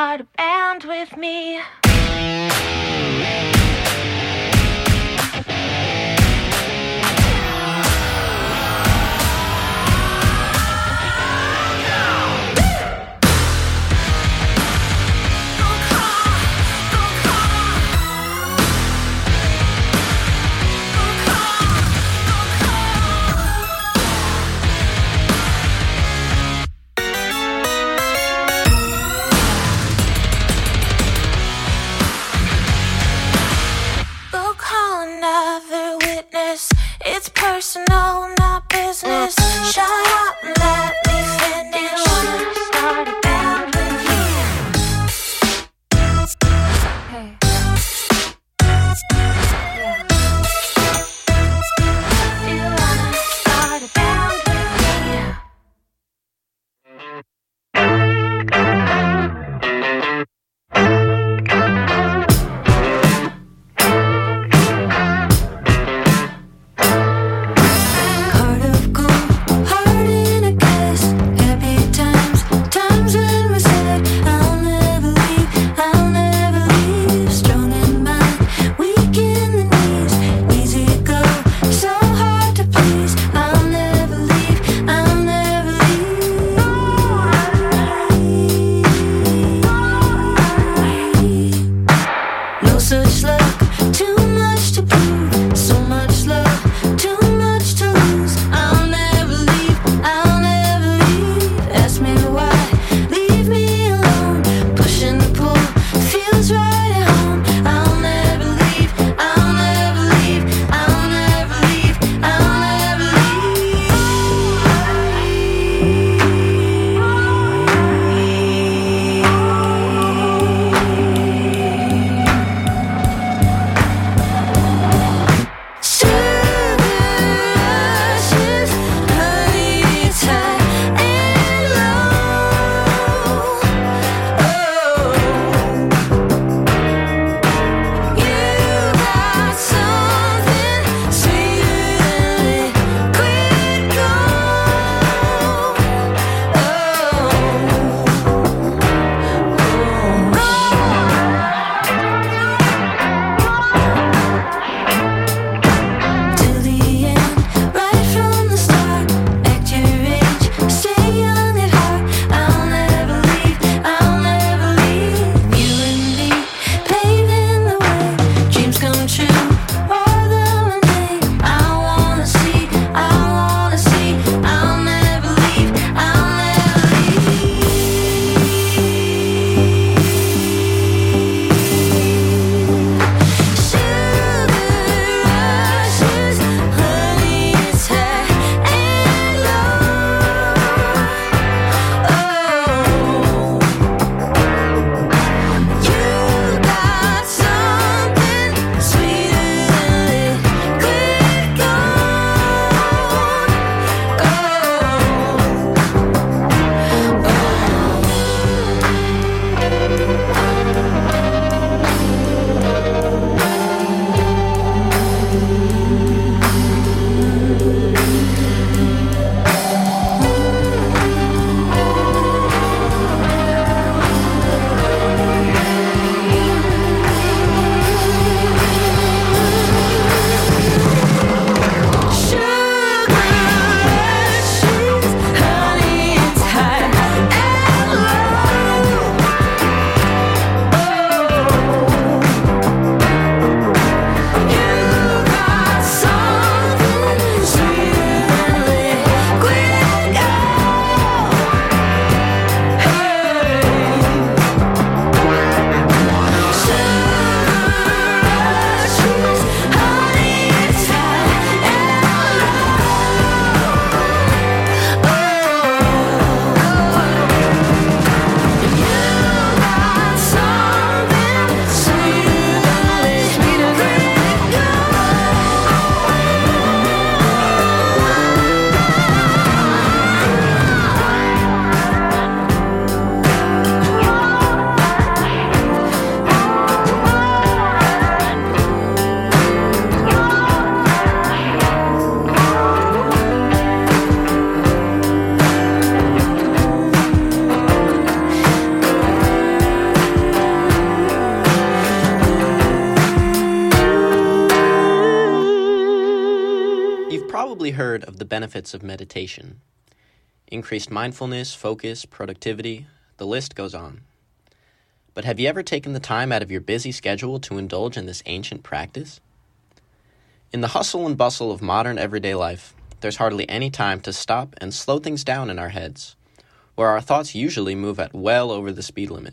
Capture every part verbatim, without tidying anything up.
start a band with me? It's personal, not business. Shut up and let me finish. Start a band with me. Hey. Yeah. Do you wanna start a band with me? Yeah. Heart of gold, heart in a probably heard of the benefits of meditation. Increased mindfulness, focus, productivity, the list goes on. But have you ever taken the time out of your busy schedule to indulge in this ancient practice? In the hustle and bustle of modern everyday life, there's hardly any time to stop and slow things down in our heads, where our thoughts usually move at well over the speed limit.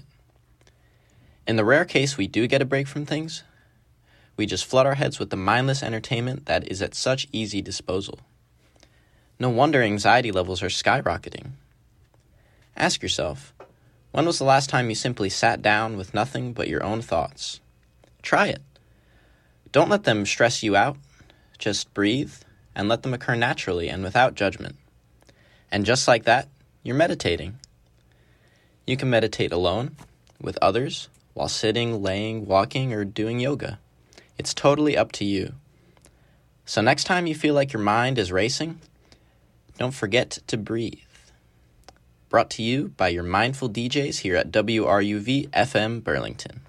In the rare case we do get a break from things, we just flood our heads with the mindless entertainment that is at such easy disposal. No wonder anxiety levels are skyrocketing. Ask yourself, when was the last time you simply sat down with nothing but your own thoughts? Try it. Don't let them stress you out. Just breathe and let them occur naturally and without judgment. And just like that, you're meditating. You can meditate alone, with others, while sitting, laying, walking, or doing yoga. It's totally up to you. So next time you feel like your mind is racing, don't forget to breathe. Brought to you by your mindful D Js here at W R U V F M Burlington.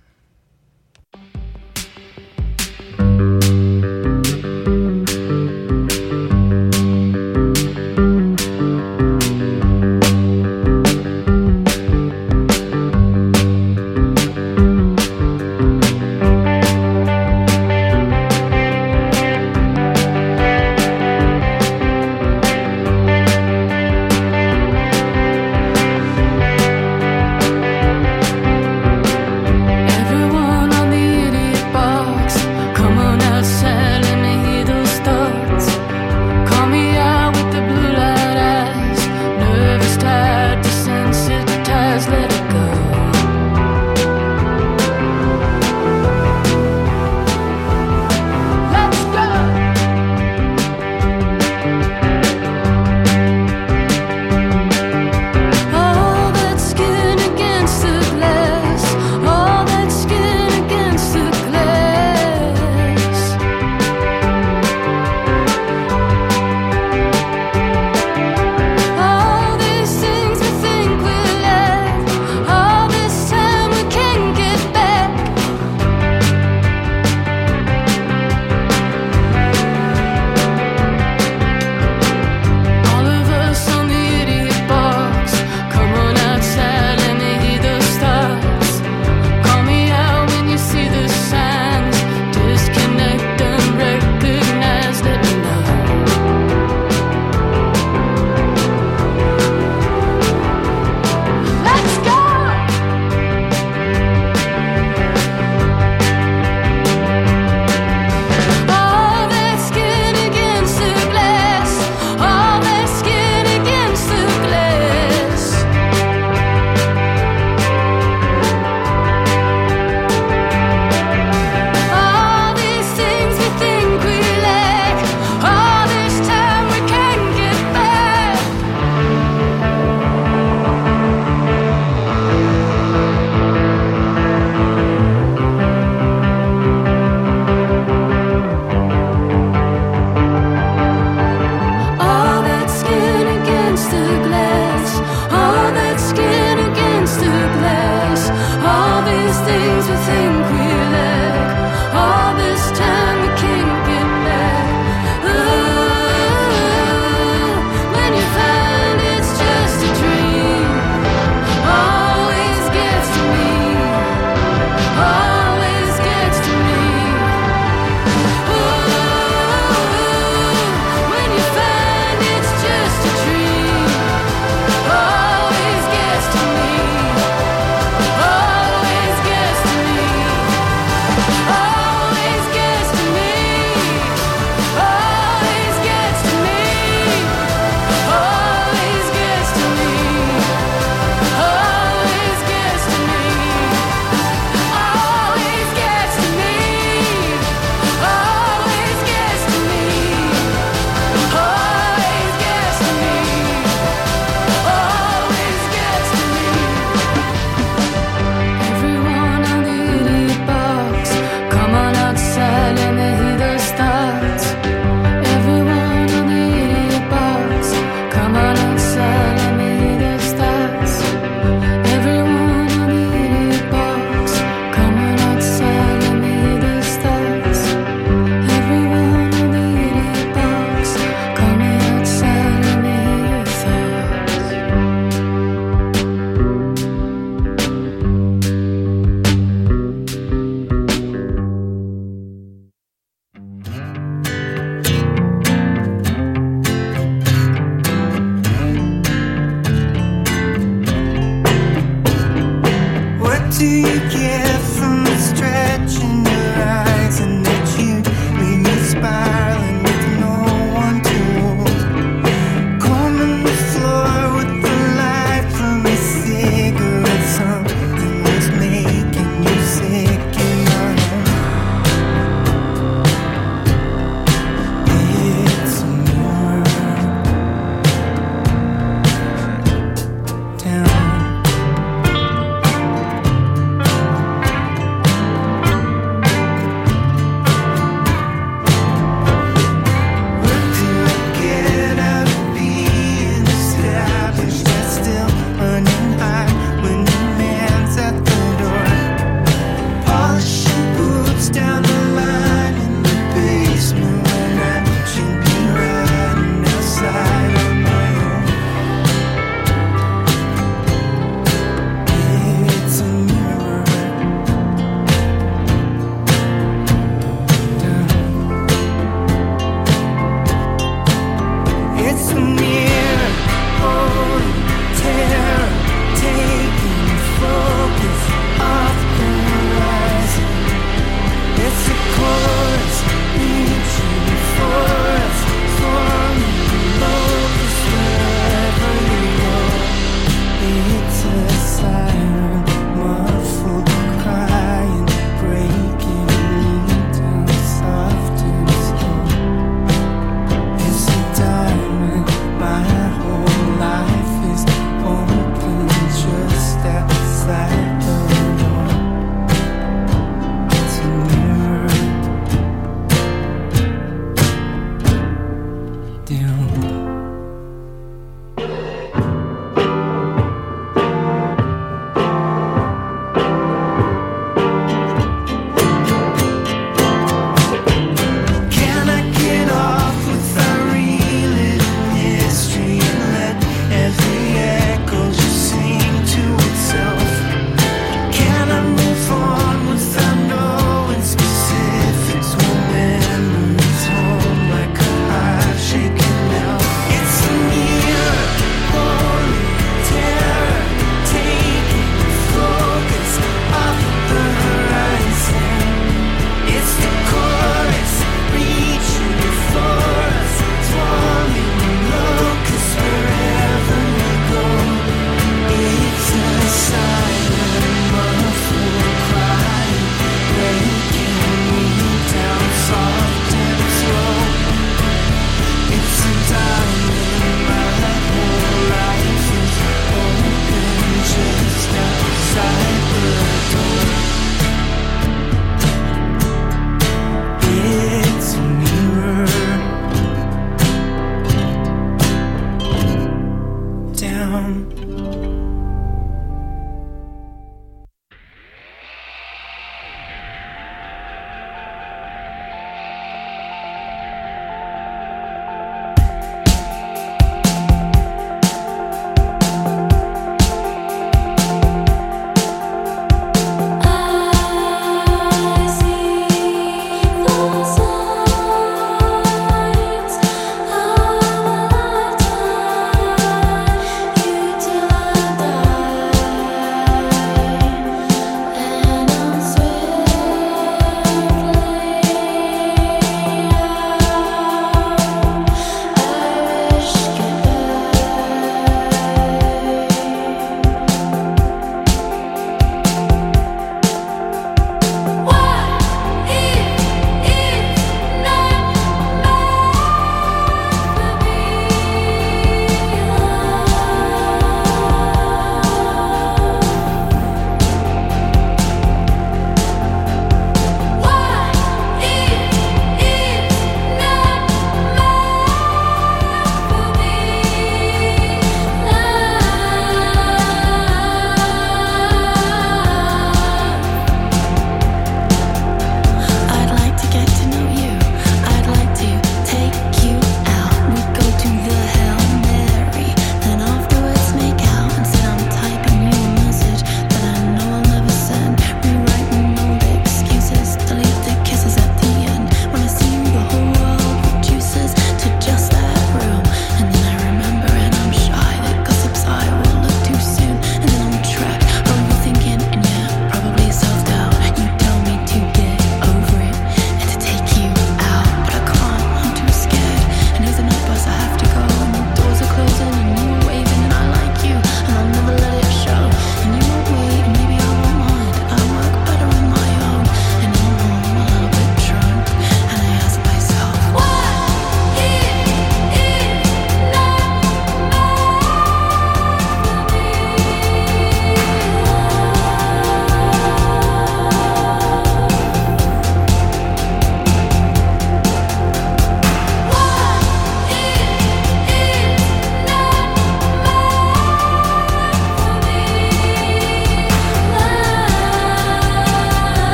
Always gets to me.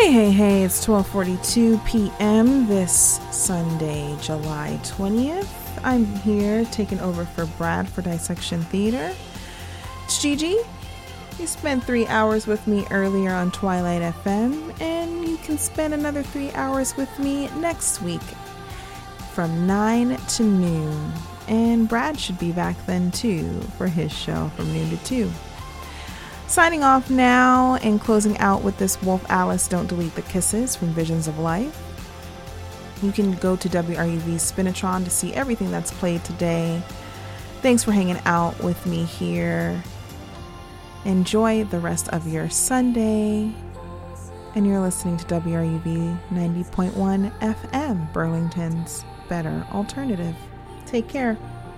Hey, hey, hey, it's twelve forty-two p.m. this Sunday, July twentieth. I'm here taking over for Brad for Dissection Theater. It's Gigi. You spent three hours with me earlier on Twilight F M, and you can spend another three hours with me next week from nine to noon. And Brad should be back then too for his show from noon to two. Signing off now and closing out with this Wolf Alice Don't Delete the Kisses from Visions of Life. You can go to W R U V Spinatron to see everything that's played today. Thanks for hanging out with me here. Enjoy the rest of your Sunday. And you're listening to W R U V ninety point one F M, Burlington's better alternative. Take care.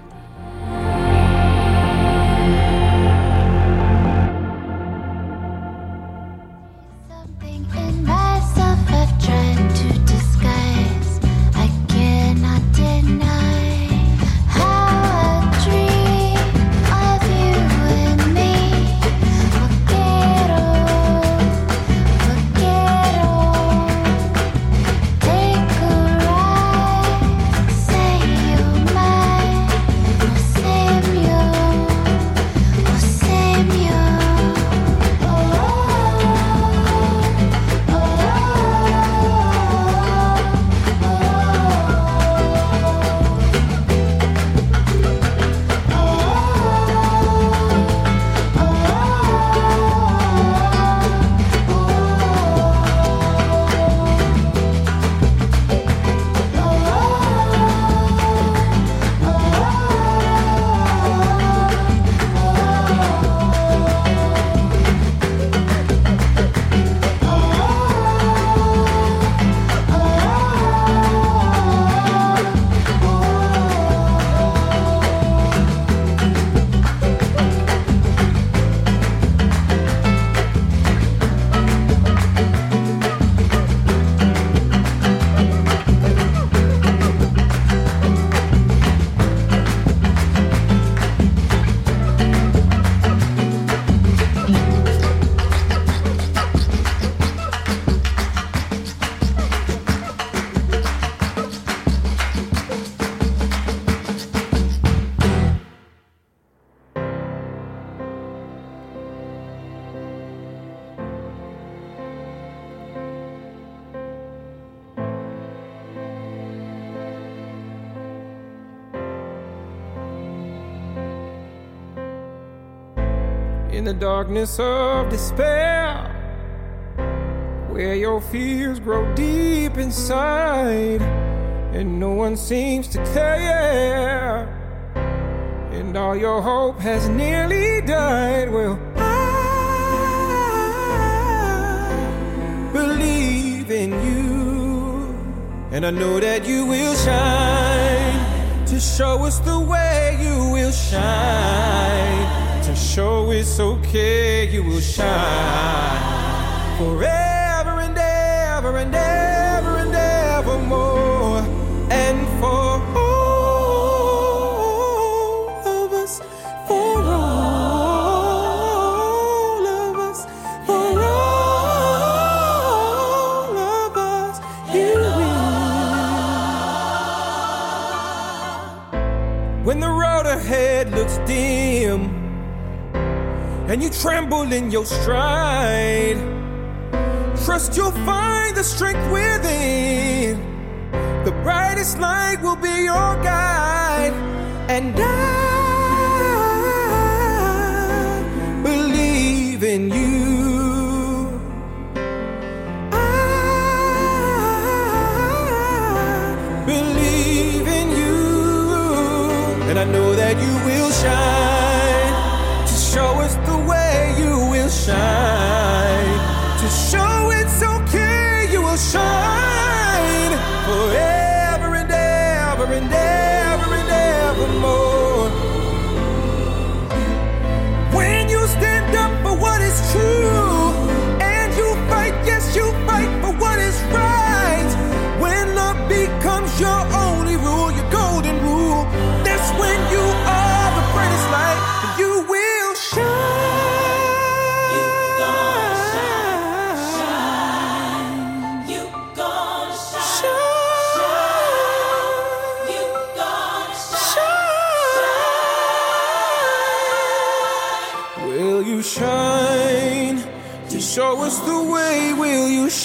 In the darkness of despair, where your fears grow deep inside, and no one seems to care, and all your hope has nearly died. Well, I believe in you, and I know that you will shine to show us the way you will shine. To show it's okay, you will shine forever and ever and ever and evermore. And for all of us, for all of us, for all of us, you will. When the road ahead looks dim and you tremble in your stride, trust you'll find the strength within. The brightest light will be your guide. And I believe in you. I believe in you. And I know that you will shine to show us the way you will shine. To show it's okay, you will shine forever and ever and ever and evermore. When you stand up for what is true, and you fight, yes, you fight for what is right. When love becomes your only rule, your golden rule, that's when you are the brightest light, and you will shine. You gonna shine, shine.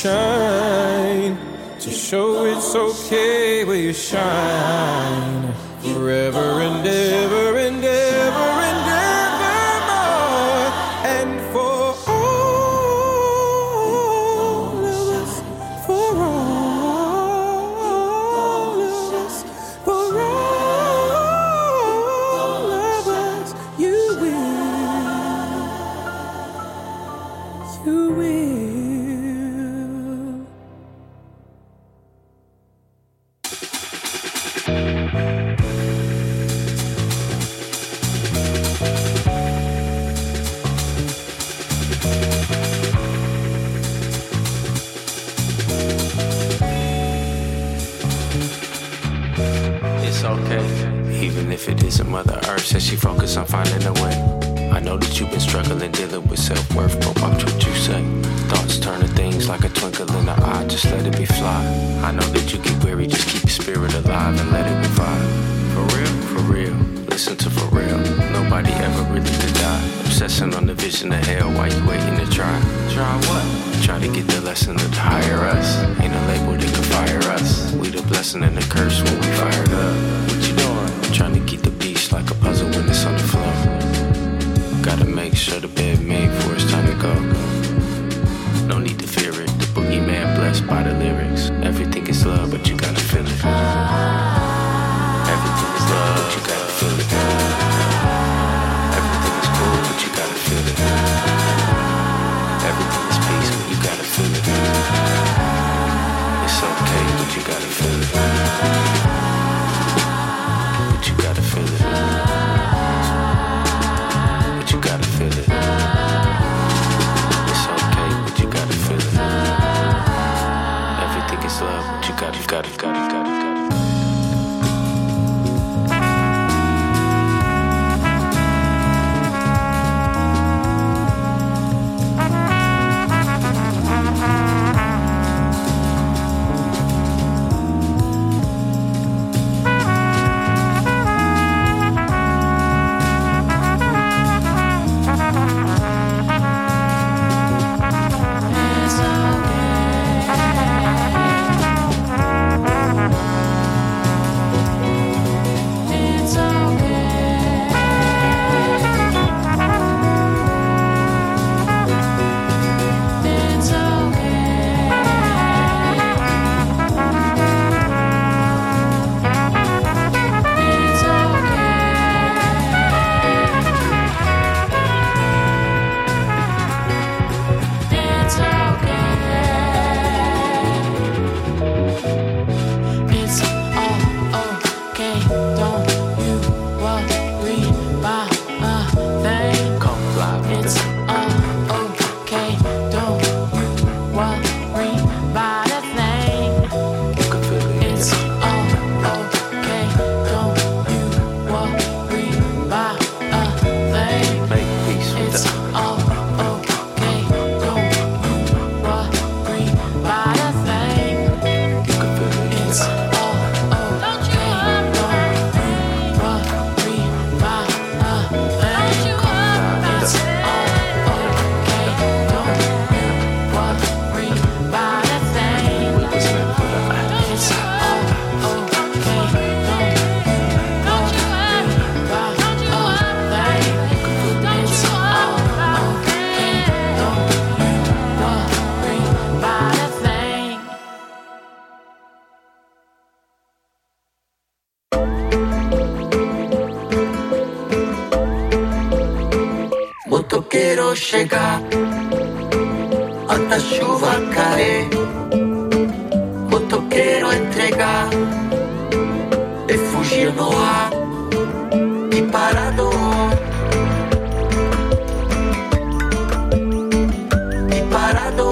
shine, to show it's okay where you shine. Forever and ever and ever and evermore. And for all of us, for all of us, for all of us, you will, you will. It's okay, even if it isn't Mother Earth. Says she focused on finding a way. I know that you've been struggling, dealing with self-worth, but watch what you say. Thoughts turn to things like a twinkle in the eye, just let it be fly. I know that you get weary, just keep your spirit alive and let it revive. For real, for real, listen to for real. Nobody ever really did die. Obsessing on the vision of hell while you waiting to try. Try what? Try to get the lesson to hire us. Ain't a label that can fire us. We the blessing and the curse when we fired up. What you doing? Trying to keep the beast like a puzzle when it's on the floor. Gotta make sure the bed made for it's time to go. No need to fear it. The boogeyman blessed by the lyrics. Everything is love, but you gotta feel it. Everything is love, but you gotta feel it. Everything is cool, but you gotta feel it. Everything is peace, but you gotta feel it. It's okay, but you gotta feel it. But you gotta feel it. But you gotta feel it. It's okay, but you gotta feel it. Everything is love, but you gotta, gotta, gotta, gotta, gotta. Quiero chegar hasta chuva caer, motoqueiro entregar e fugir no ar e parado e parado.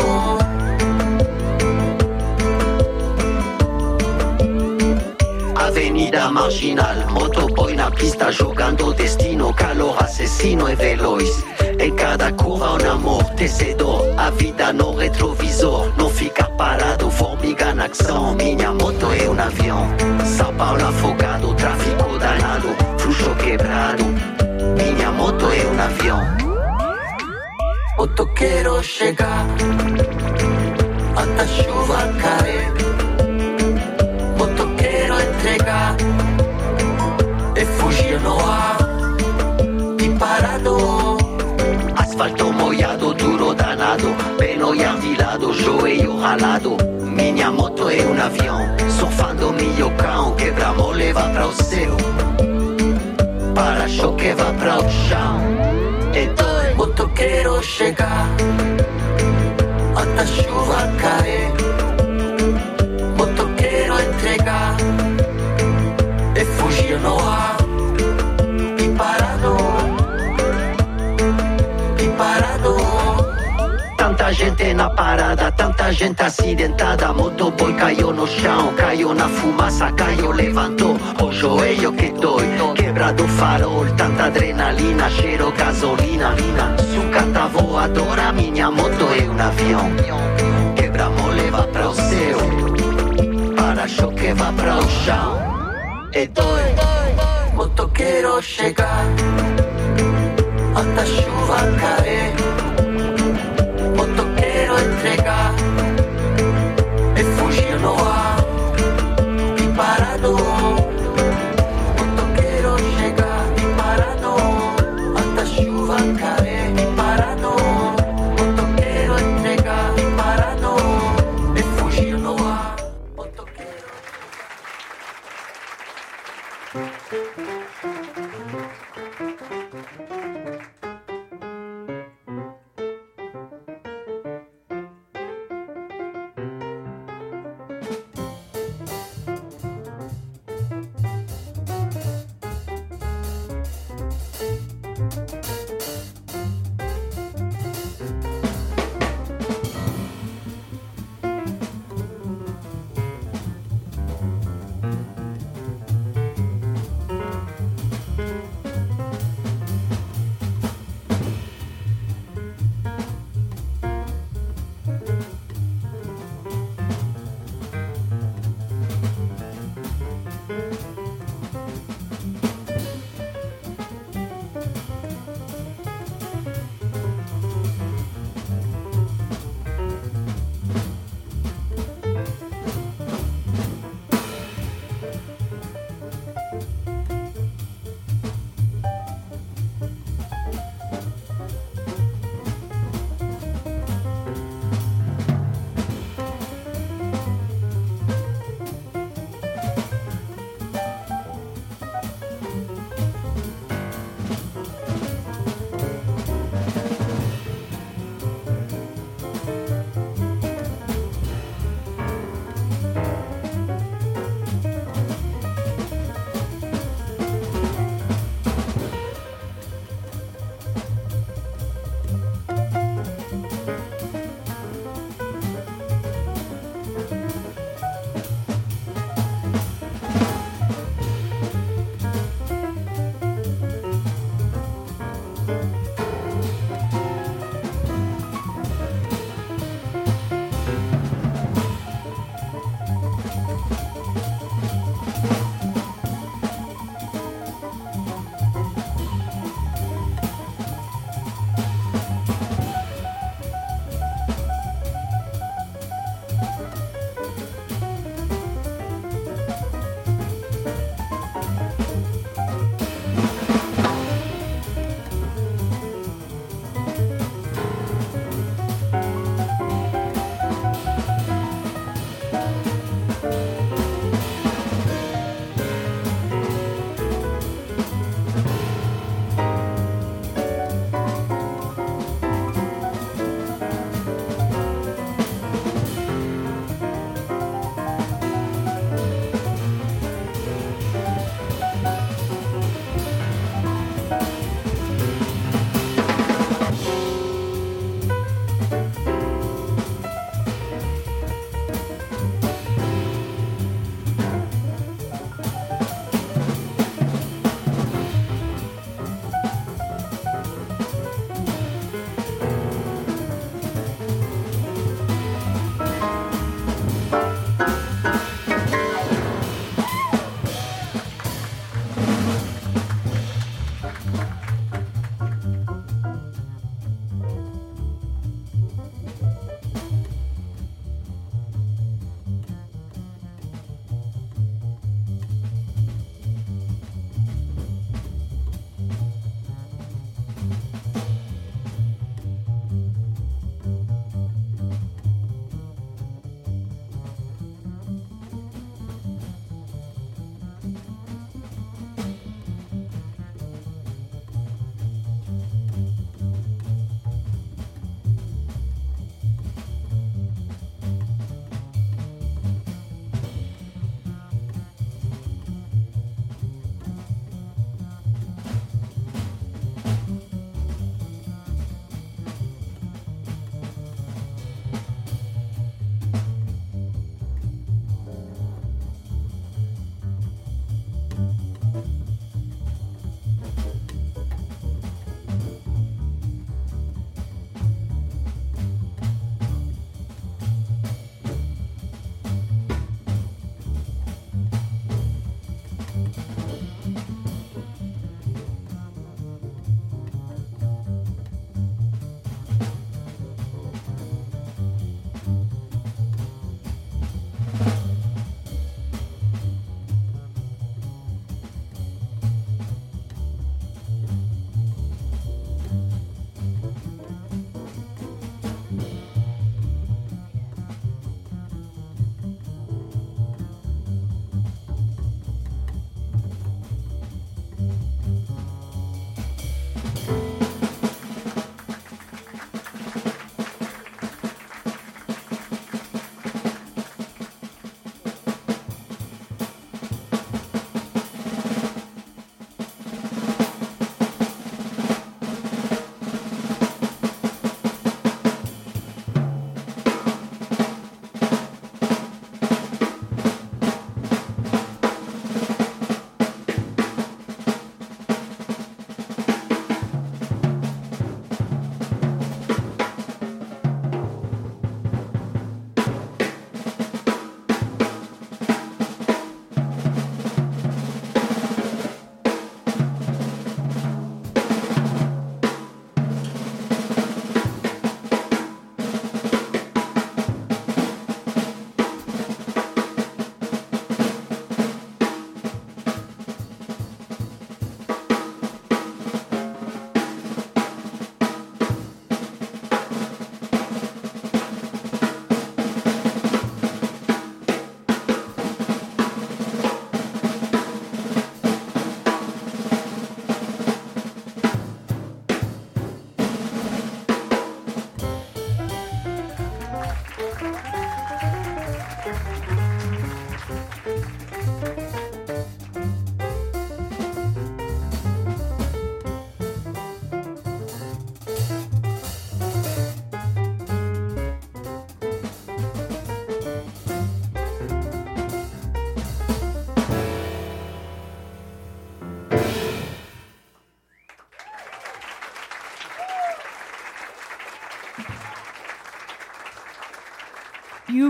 Avenida Marginal, motoboy na pista jogando destino, calor assassino e veloz. Em cada curva um amortecedor, a vida no retrovisor, não ficar parado, formiga na ação. Minha moto é um avião, São Paulo afogado, tráfico danado, fluxo quebrado. Minha moto é um avião. Motoqueiro chegar hasta chuva caer. Motoquero entregar e fugir no ar e parado. Asfalto molhado, duro danado, peno envilado, joelho ralado. Minha moto é um avião, surfando milho cão, quebra-mole vai para o céu, para-choque vai para o chão. E dói, motoqueiro chegar, até chuva cair. Motoqueiro entregar e fugir no ar e parado, e parado. Tanta gente na parada, tanta gente acidentada. Motoboy caiu no chão, caiu na fumaça, caiu, levantou o joelho que dói, quebrado o farol, tanta adrenalina, cheiro gasolina. Sucata voadora, minha moto é um avião, quebra-mole vai para o céu, para-choque vai para o chão. E dói, motoqueiro chegar, até chuva cair. Motoqueiro entregar e fugir no ar e parado. Motoqueiro chegar e parado, até chuva cair e parado. Motoqueiro entregar e parado e fugir no ar. Motoqueiro.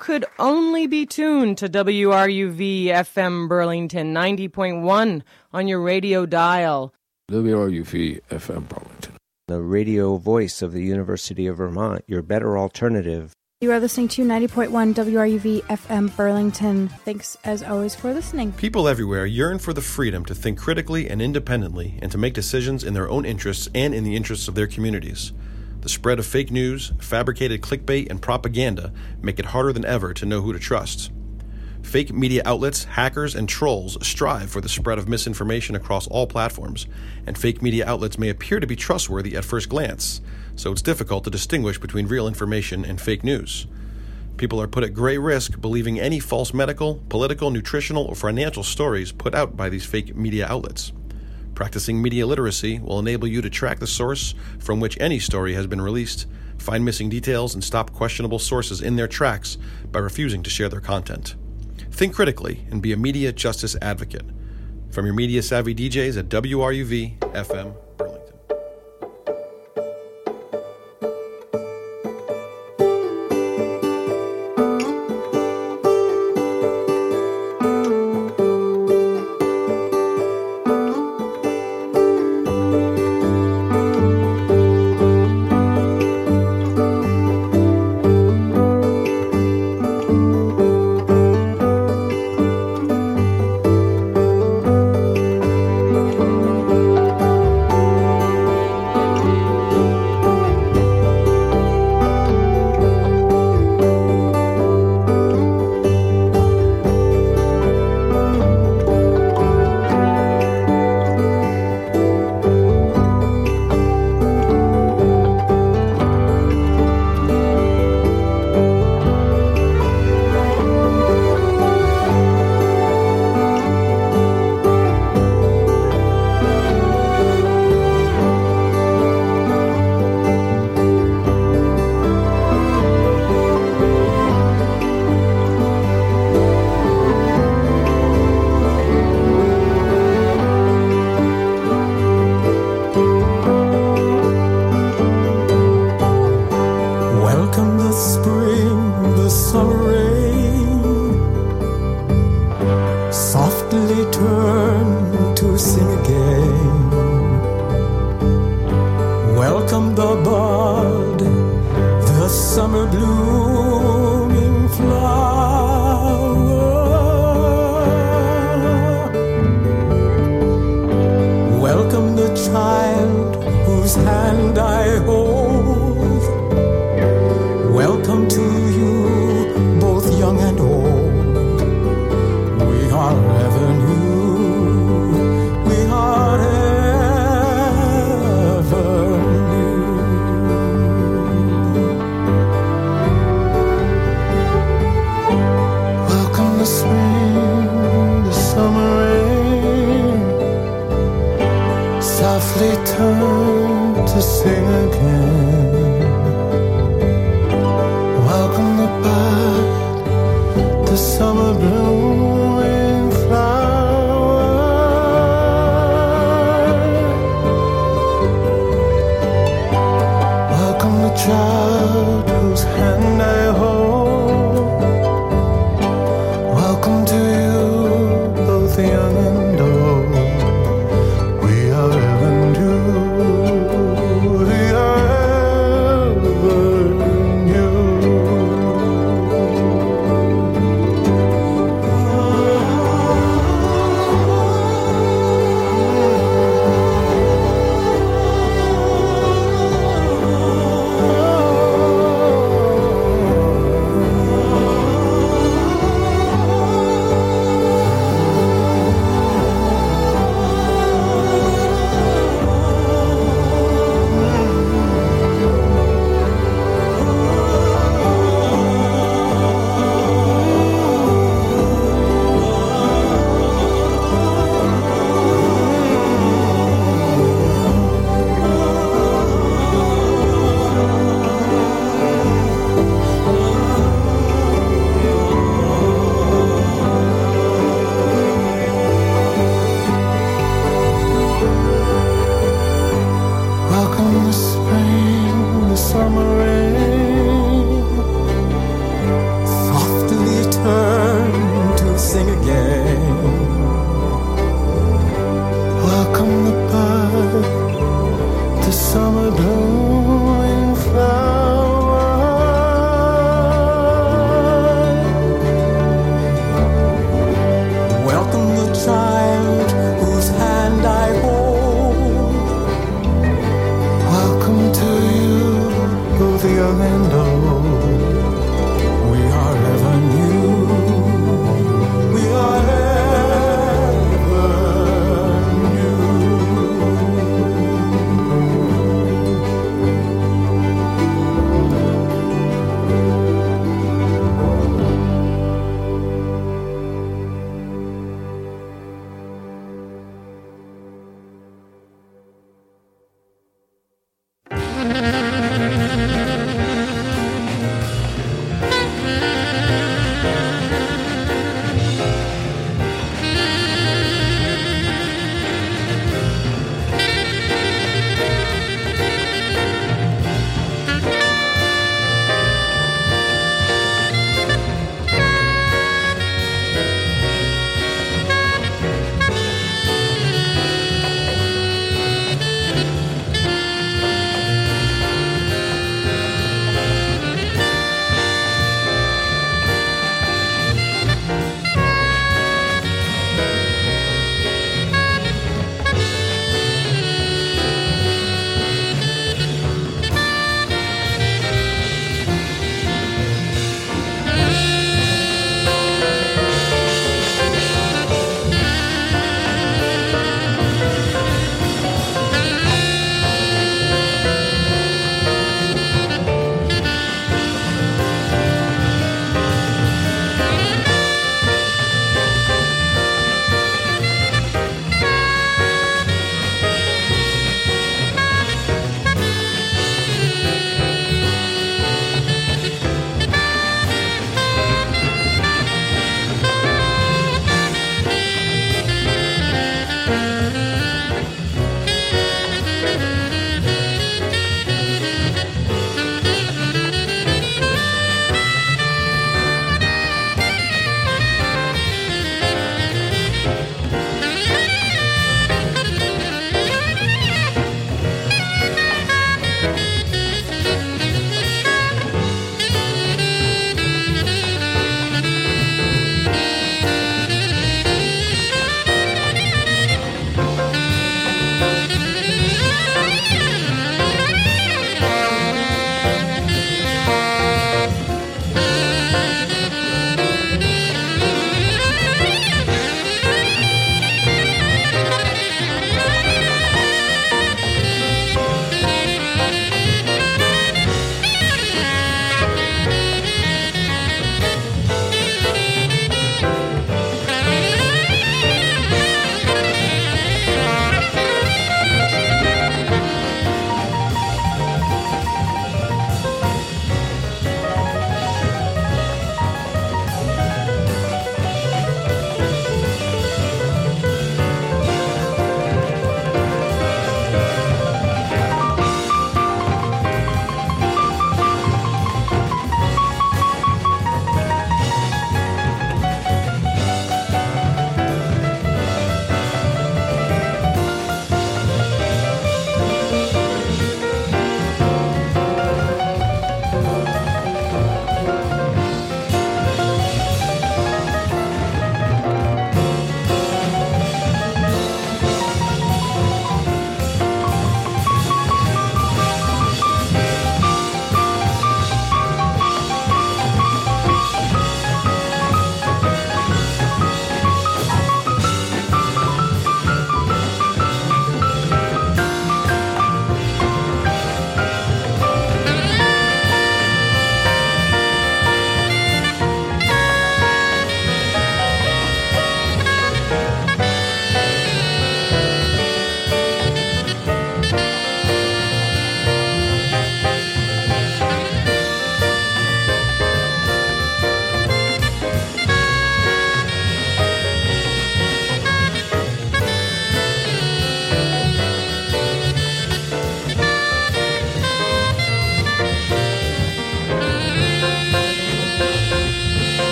could only be tuned to W R U V F M Burlington ninety point one on your radio dial. W R U V F M Burlington. The radio voice of the University of Vermont, your better alternative. You are listening to ninety point one W R U V F M Burlington. Thanks, as always, for listening. People everywhere yearn for the freedom to think critically and independently and to make decisions in their own interests and in the interests of their communities. The spread of fake news, fabricated clickbait, and propaganda make it harder than ever to know who to trust. Fake media outlets, hackers, and trolls strive for the spread of misinformation across all platforms, and fake media outlets may appear to be trustworthy at first glance, so it's difficult to distinguish between real information and fake news. People are put at great risk believing any false medical, political, nutritional, or financial stories put out by these fake media outlets. Practicing media literacy will enable you to track the source from which any story has been released, find missing details, and stop questionable sources in their tracks by refusing to share their content. Think critically and be a media justice advocate. From your media savvy D Js at W R U V F M Burlington.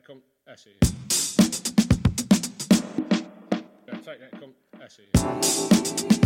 come. That's it. Yeah, take that, come. That's it.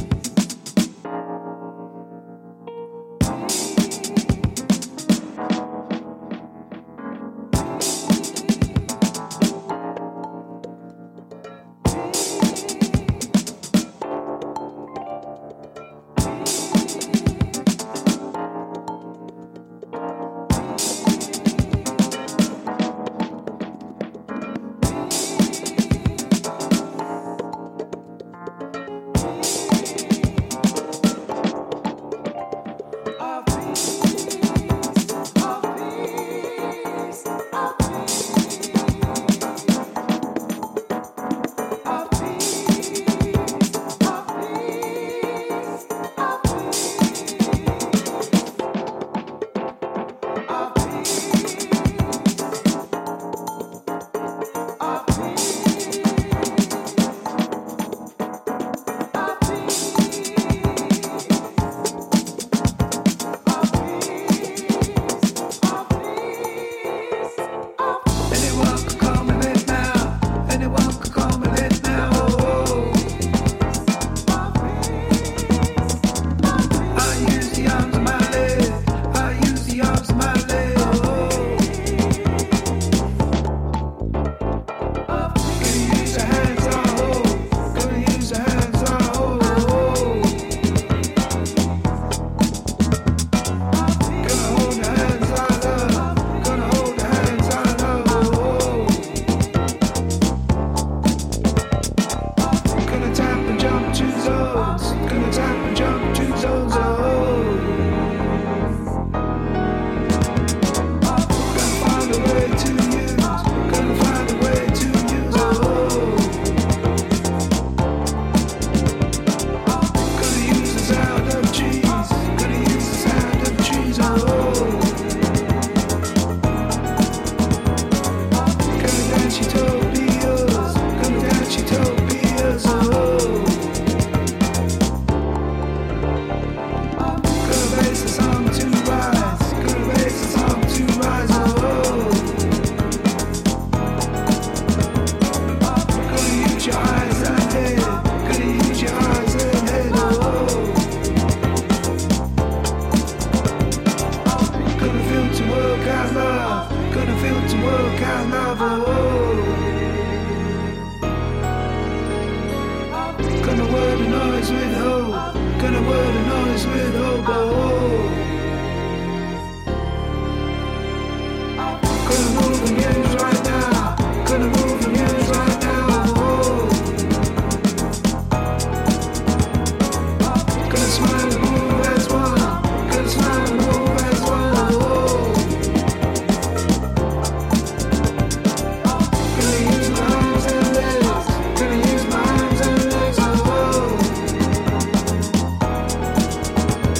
Gonna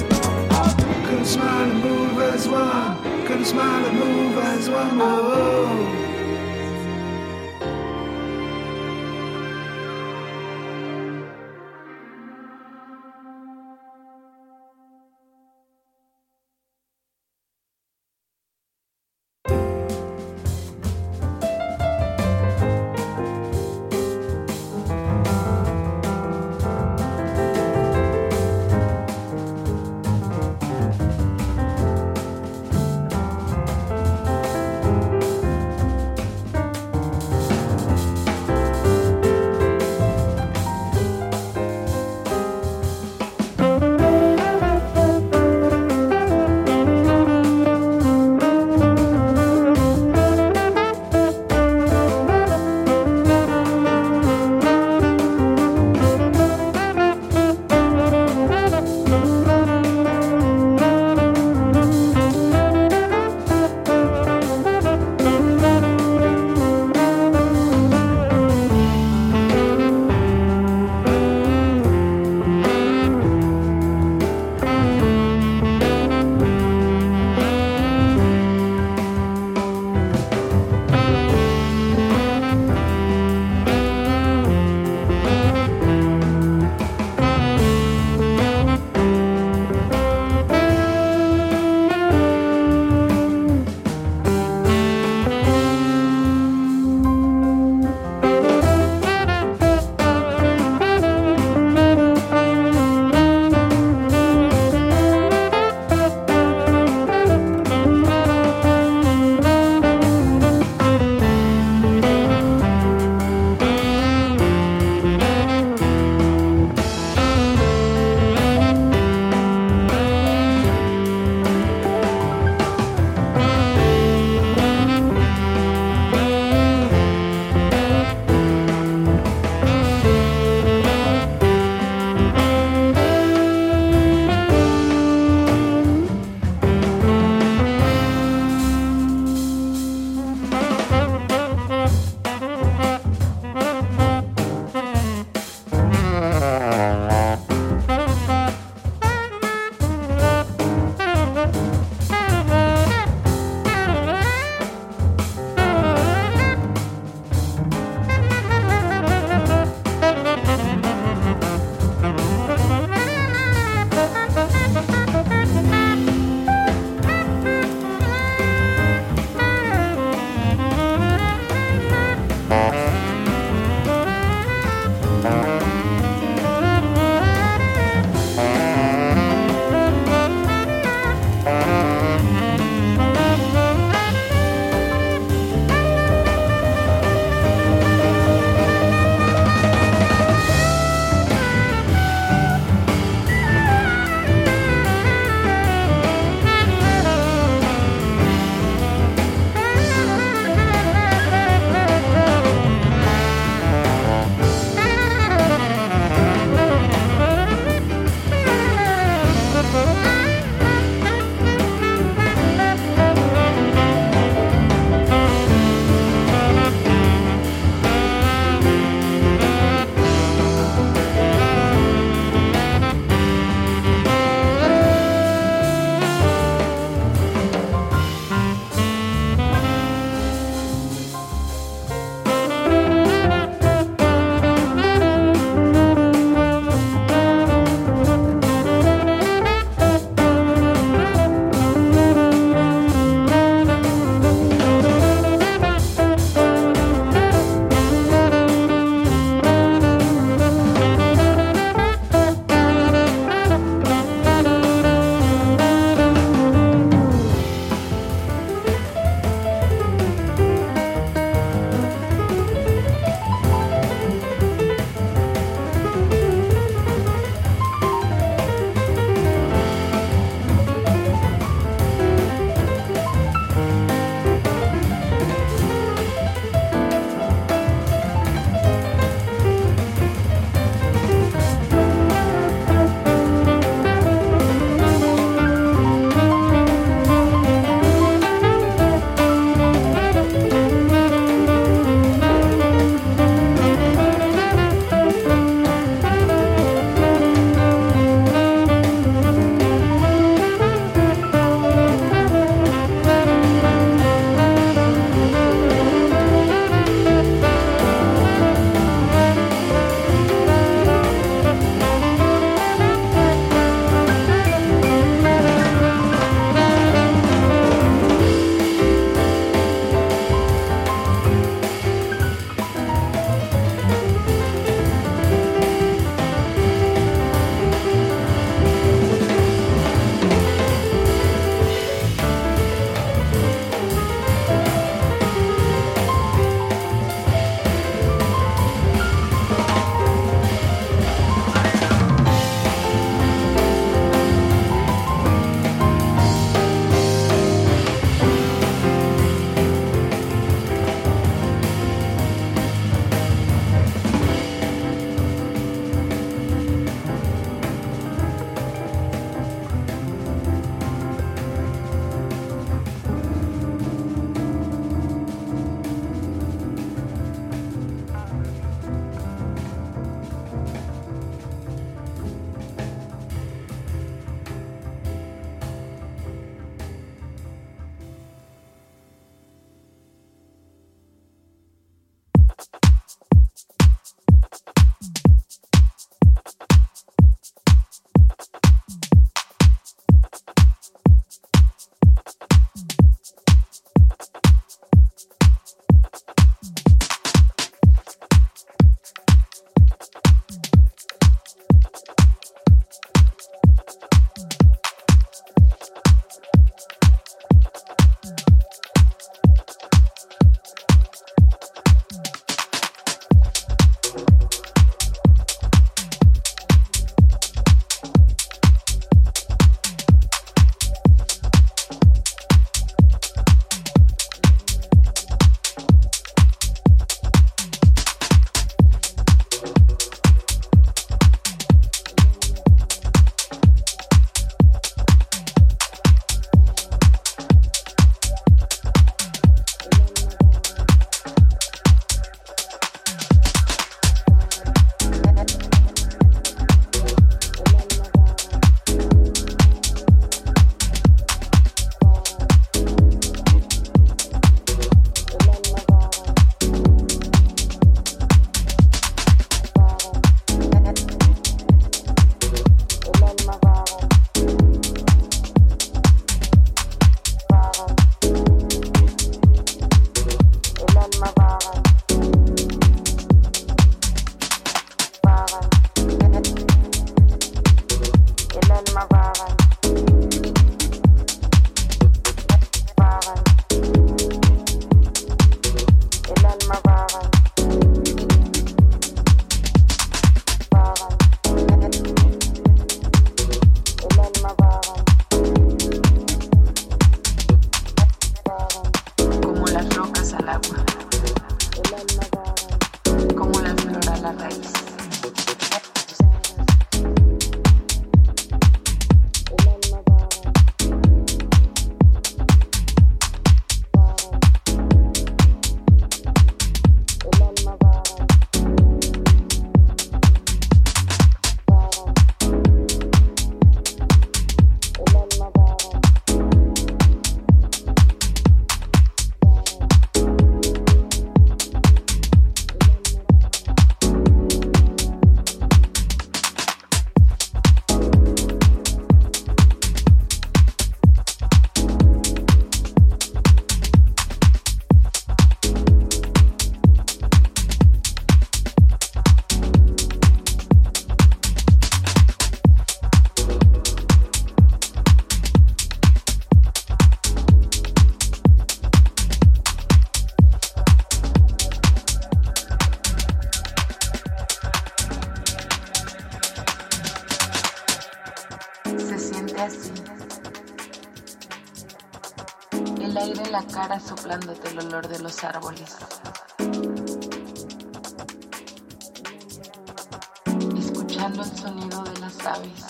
la raíz. El aire en la cara soplándote el olor de los árboles. Escuchando el sonido de las aves.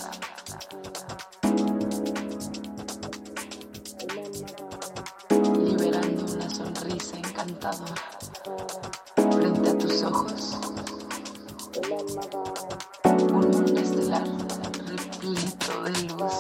Liberando una sonrisa encantadora. Frente a tus ojos, un mundo estelar repleto de luz.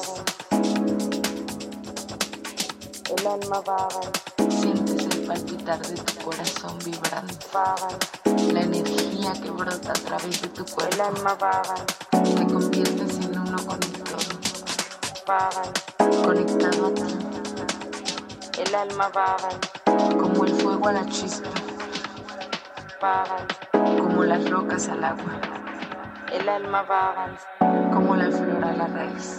El alma vaga. Sientes el palpitar de tu corazón vibrante. La energía que brota a través de tu cuerpo. El alma vaga. Te conviertes en uno con el todo. Conectado a ti. El alma vaga. Como el fuego a la chispa. Como las rocas al agua. El alma vaga. Como la flor a la raíz.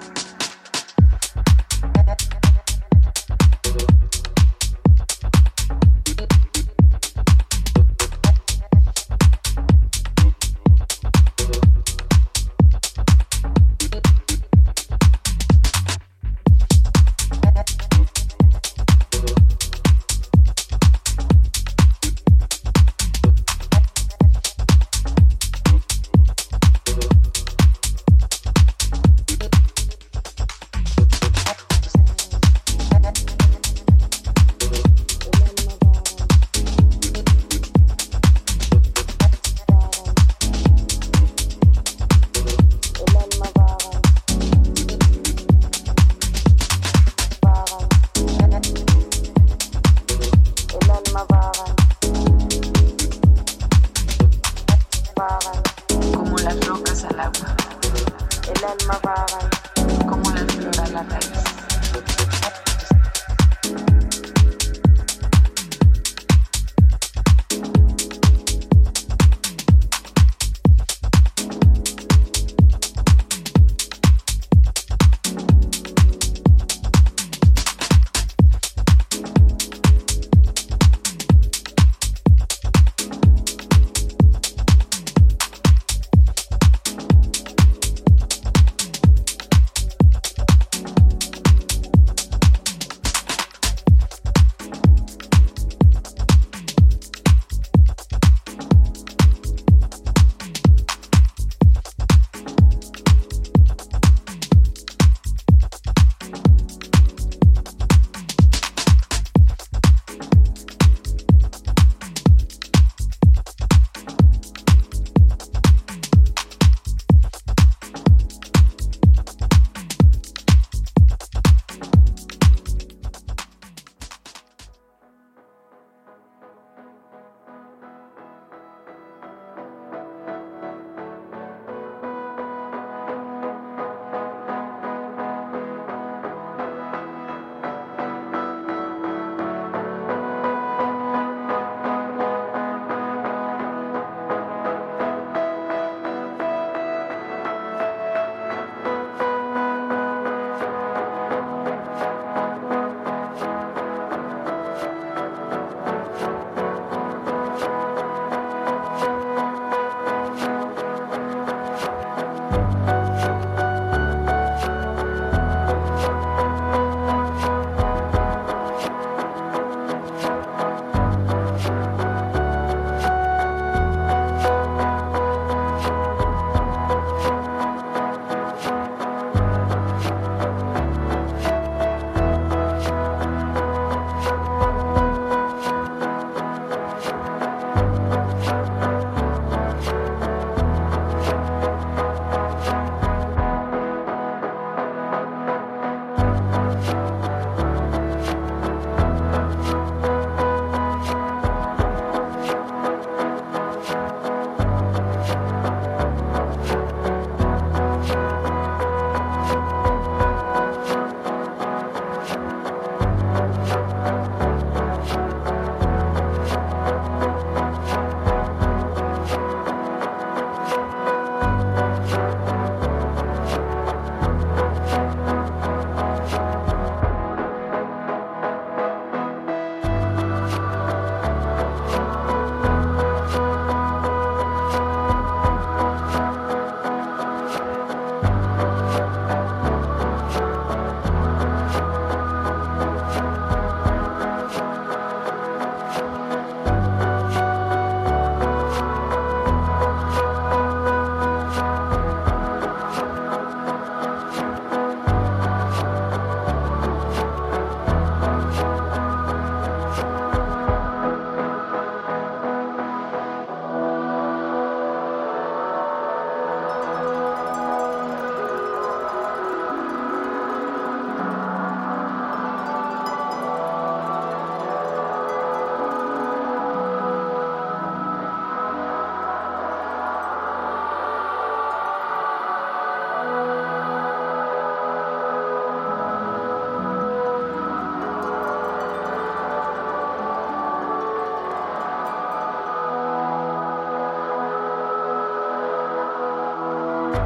Como las rocas al agua. El alma vaga. Como la flor a la raíz.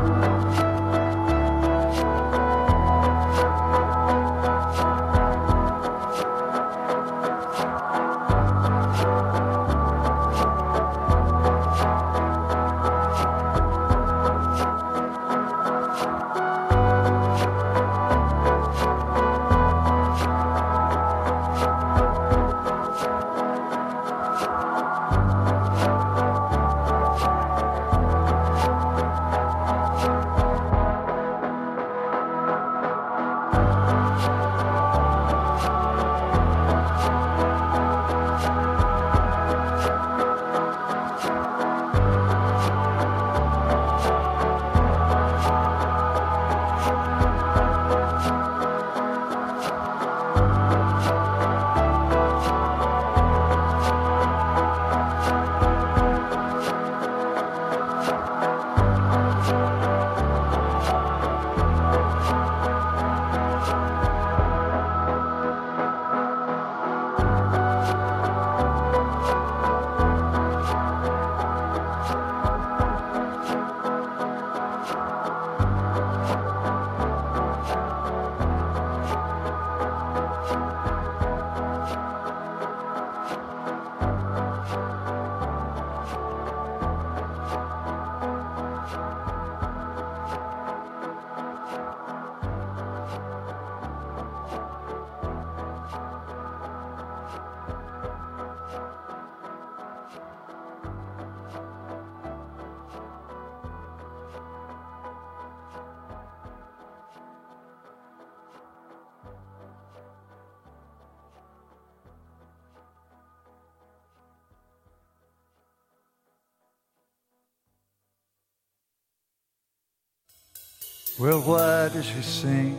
Well, why does she sing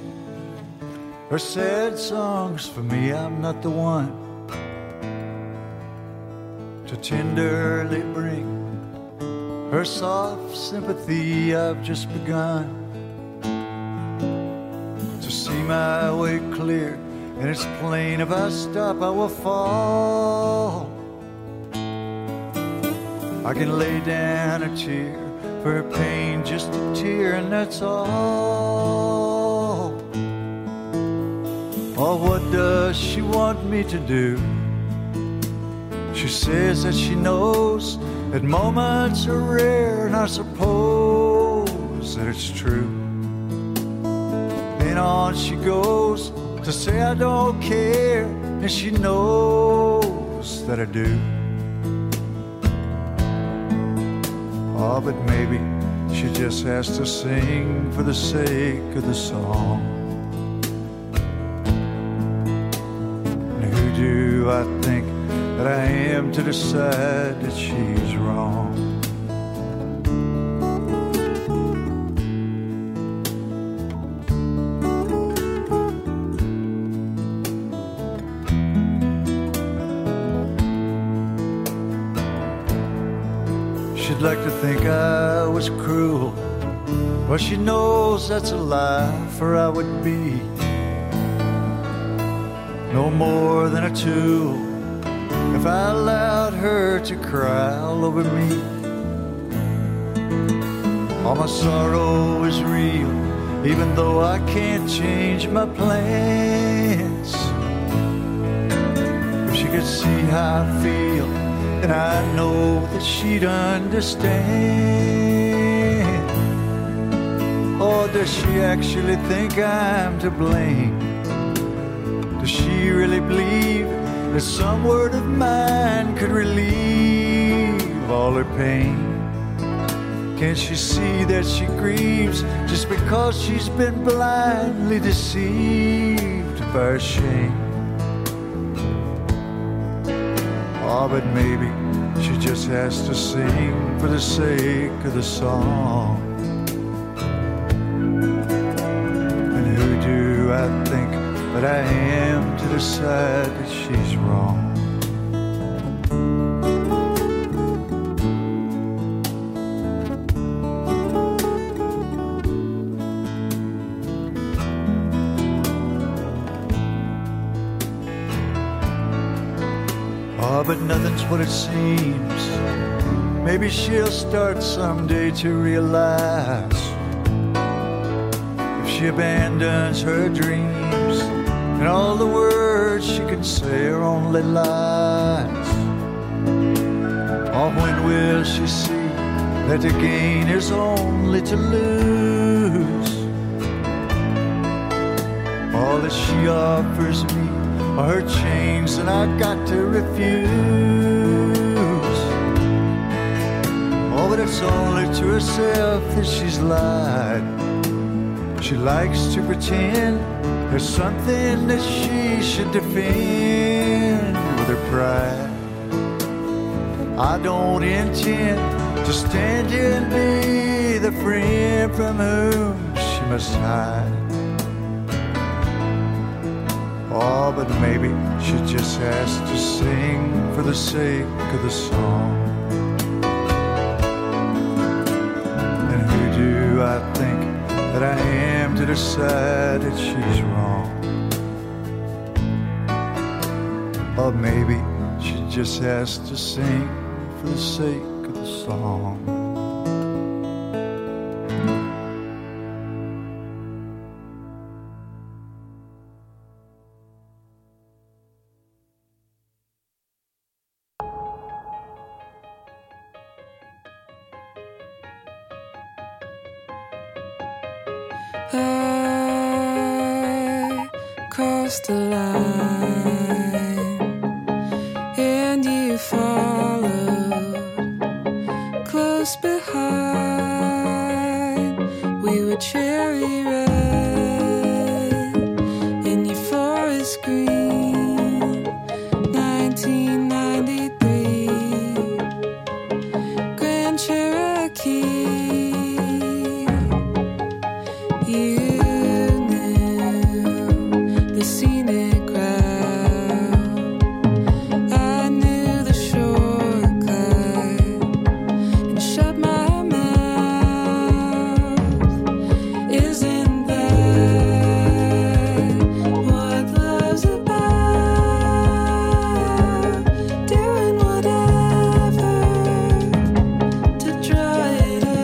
her sad songs for me? I'm not the one to tenderly bring her soft sympathy. I've just begun to see my way clear, and it's plain if I stop I will fall. I can lay down a tear for her pain, just a tear, and that's all. Oh, what does she want me to do? She says that she knows that moments are rare, and I suppose that it's true. Then on she goes to say I don't care, and she knows that I do. Oh, but maybe she just has to sing for the sake of the song. And who do I think that I am to decide that she's wrong? She'd like to think I was cruel. Well, she knows that's a lie, for I would be no more than a tool if I allowed her to cry all over me. All my sorrow is real, even though I can't change my plans. If she could see how I feel, and I know that she'd understand. Or does she actually think I'm to blame? Does she really believe that some word of mine could relieve all her pain? Can't she see that she grieves just because she's been blindly deceived by her shame? Oh, but maybe she just has to sing for the sake of the song. And who do I think that I am to decide that she's wrong? Oh, but nothing's what it seems. Maybe she'll start someday to realize she abandons her dreams, and all the words she can say are only lies. Or when will she see that to gain is only to lose? All that she offers me are her chains, and I've got to refuse. Oh, but it's only to herself that she's lied. She likes to pretend there's something that she should defend with her pride. I don't intend to stand here and be the friend from whom she must hide. Oh, but maybe she just has to sing for the sake of the song. And who do I think that I am to decide that she's wrong? Or maybe she just has to sing for the sake of the song. I crossed the line and you followed close behind. We were cherry red in your forest green. nineteen ninety-three Grand Cherokee. You knew the scenic route. I knew the shortcut and shut my mouth. Isn't that what love's about? Doing whatever to draw it out.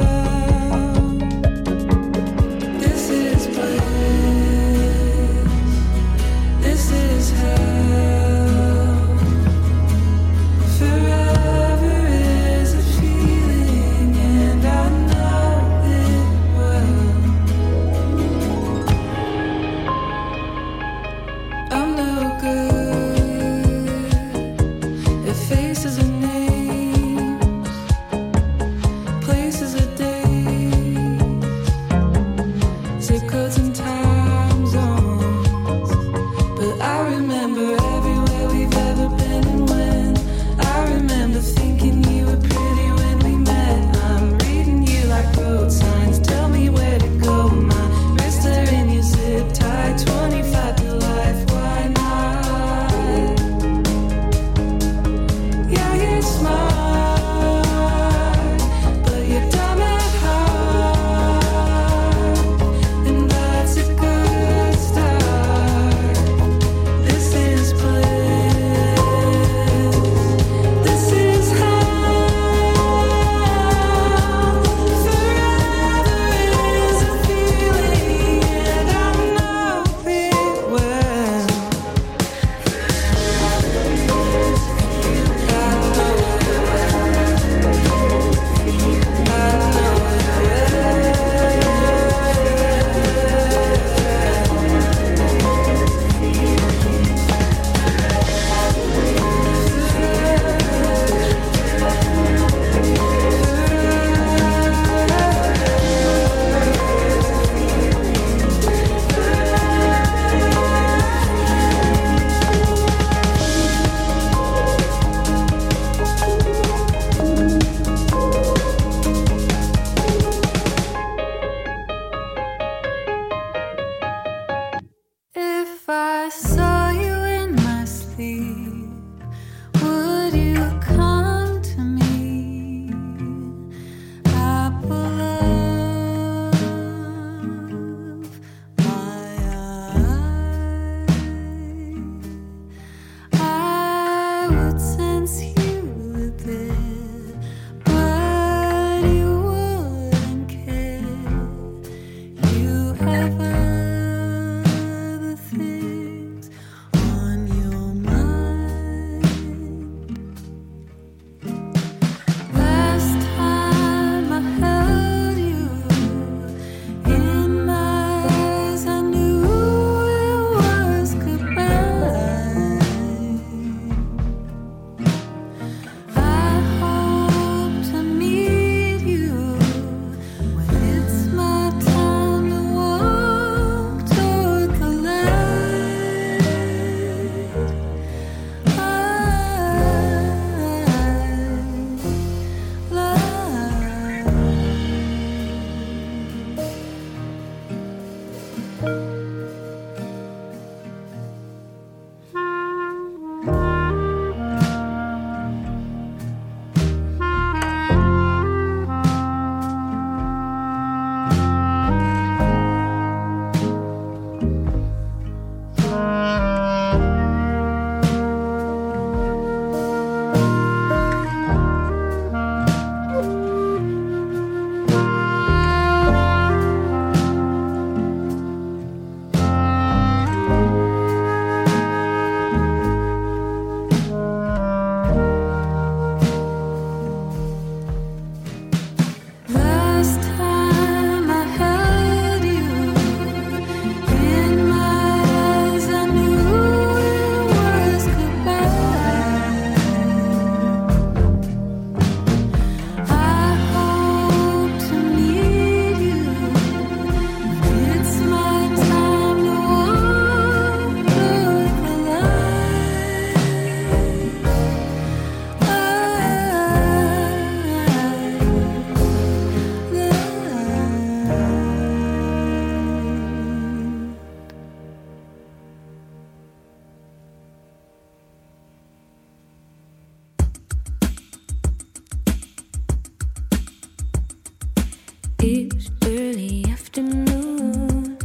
It was early afternoon,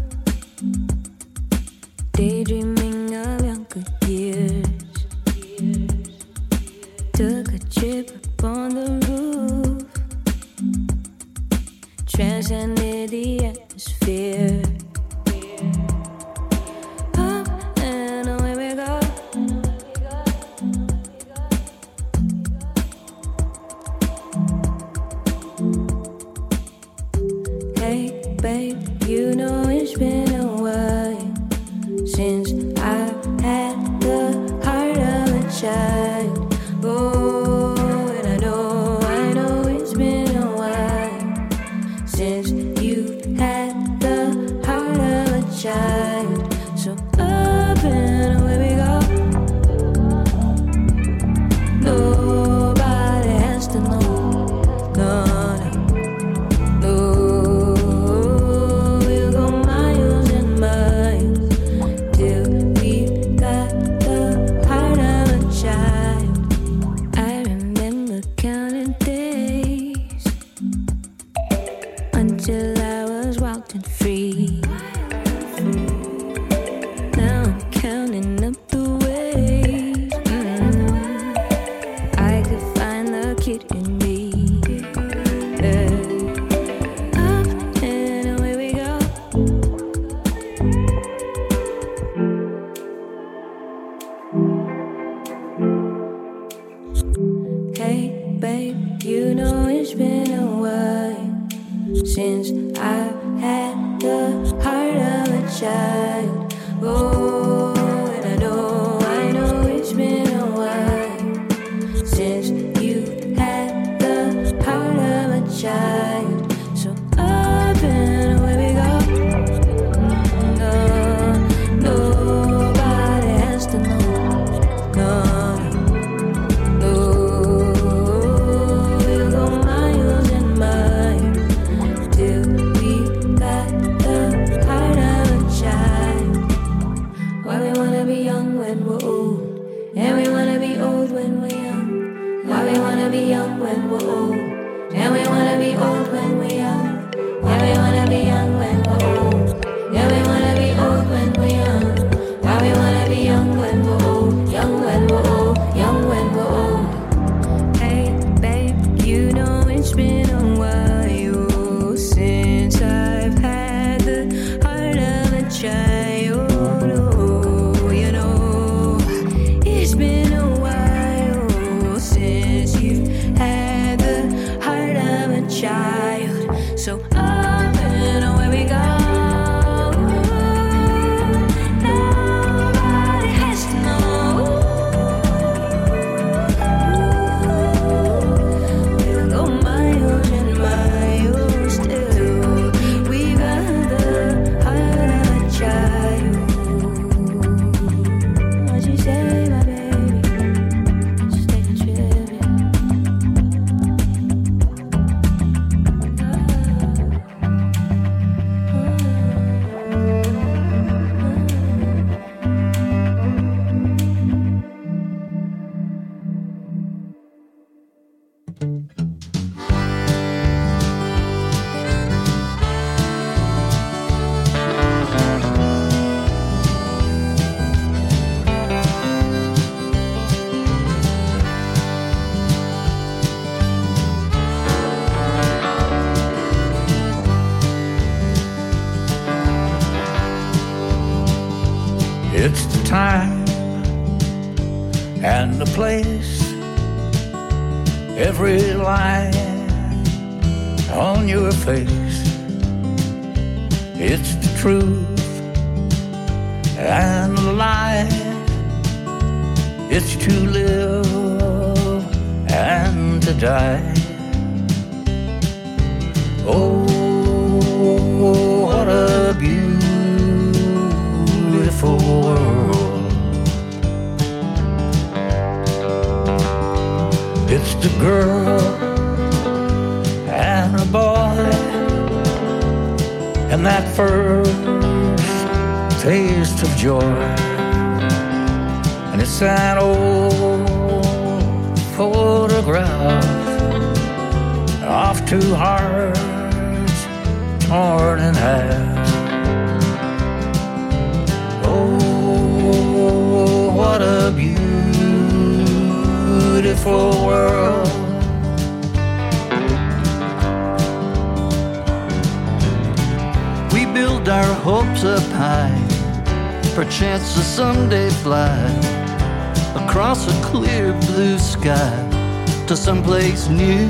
daydreaming of younger years. Took a trip up on the roof, transcended the atmosphere. Up and away we go. Hey, babe, you know it's been a while since I had the heart of a child. Oh, and I know, I know it's been a while since you had the heart of a child. So up and away we go. Nobody has to know. No, no, no. We'll go miles and miles till we got the heart of a child. I remember counting days until I was wild and free. Now I'm counting up the ways mm, I could find the kid in me. Yeah. Up and away we go. Hey, babe, you know it's been a while since I had the heart of a child. Oh, and I know, I know it's been a while since you had the heart of a child. So up and away we go. No, nobody has to know. No, no, we'll go miles and miles till we got the heart of a child. Why we wanna be young when we're old, and we wanna be old when we're young. Why we wanna be young when we're old, and we wanna be old when we're young. Yeah, we wanna be young when we're old, yeah, we wanna be old when we're young. Why we wanna be young when we're old, young when we're old, young when we're old. Hey, babe, you know it's been a while since I've had the heart of a child. Oh, you know, it's been a while since you had the heart of a child. So up and away we go. Nobody has to know. We'll go miles and miles till we got the heart of a child. What you say, my baby? Just take a trip, yeah. It's the time and the place, every line on your face. It's the truth and the lie. It's to live and to die. Oh, what a beautiful world. It's the girl and a boy, and that first taste of joy. And it's that old photograph of two hearts morning has. Oh, what a beautiful world. We build our hopes up high, perchance to someday fly across a clear blue sky to someplace new.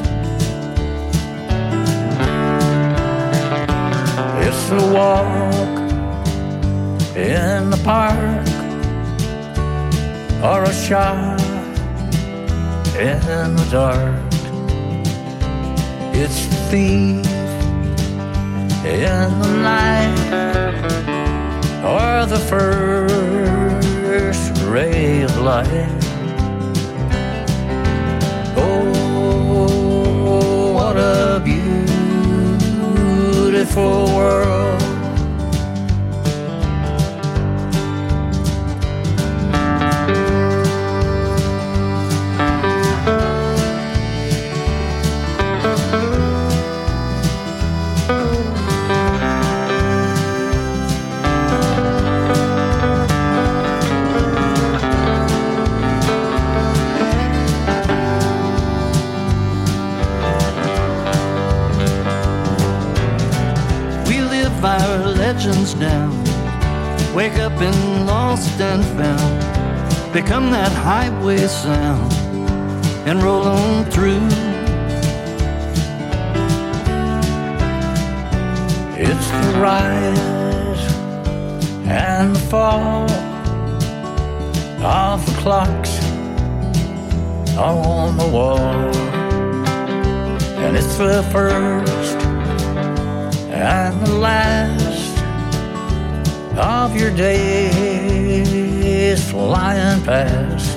It's a walk in the park or a shot in the dark. It's the thief in the night or the first ray of light. Oh, what a beautiful world. Our legends down, wake up in lost and found, become that highway sound and roll on through. It's the rise and the fall of the clocks on the wall, and it's the first and the last of your days flying past.